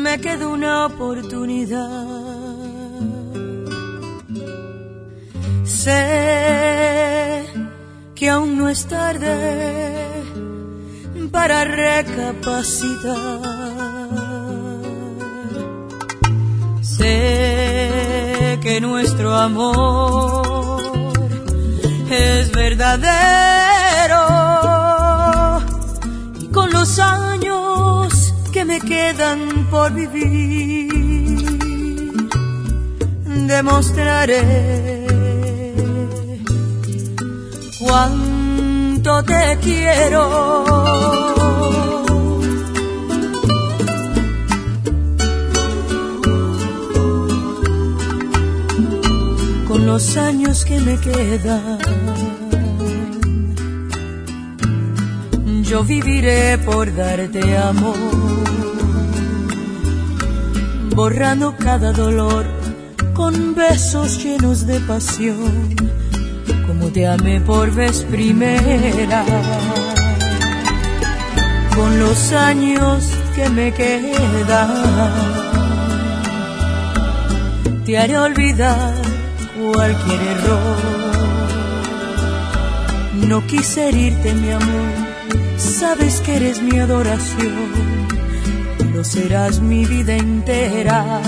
me queda una oportunidad. Sé que aún no es tarde para recapacitar. Sé que nuestro amor es verdadero y con los años que me quedan por vivir demostraré cuánto te quiero. Con los años que me quedan, yo viviré por darte amor, borrando cada dolor con besos llenos de pasión, como te amé por vez primera. Con los años que me quedan, te haré olvidar cualquier error. No quise herirte, mi amor, sabes que eres mi adoración, lo serás mi vida entera.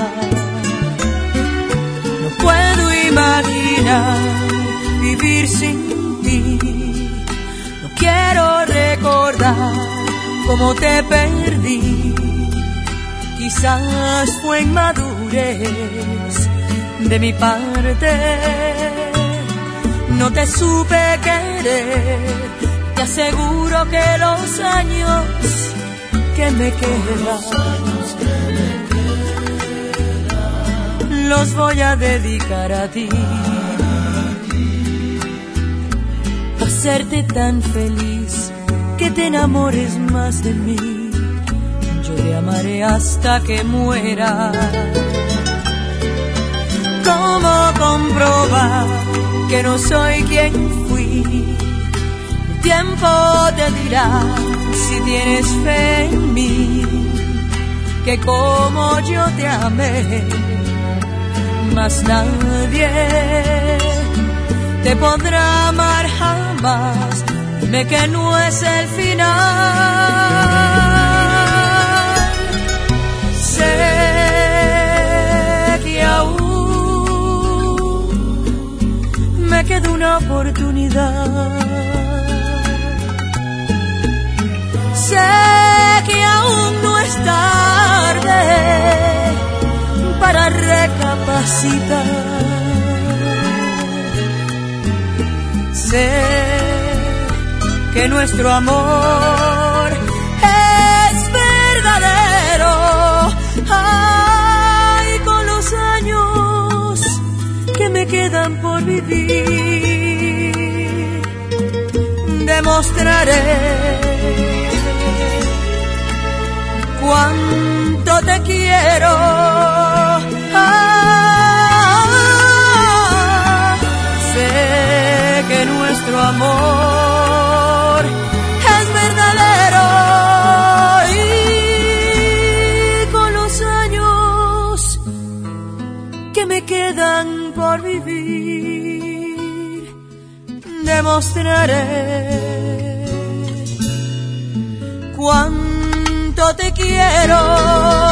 No puedo imaginar vivir sin ti, no quiero recordar cómo te perdí. Quizás fue inmadurez de mi parte, no te supe querer. Te aseguro que los años que me quedan los voy a dedicar a ti, a hacerte tan feliz que te enamores más de mí. Yo te amaré hasta que muera. ¿Cómo comprobar que no soy quien fui? El tiempo te dirá si tienes fe en mí, que como yo te amé, más nadie te podrá amar jamás. Dime que no es el final. Sé que aún me queda una oportunidad. Sé que aún no es tarde para recapacitar. Sé que nuestro amor es verdadero. Ay, con los años que me quedan por vivir demostraré cuánto te quiero. Sé que nuestro amor es verdadero y con los años que me quedan por vivir demostraré cuánto te quiero.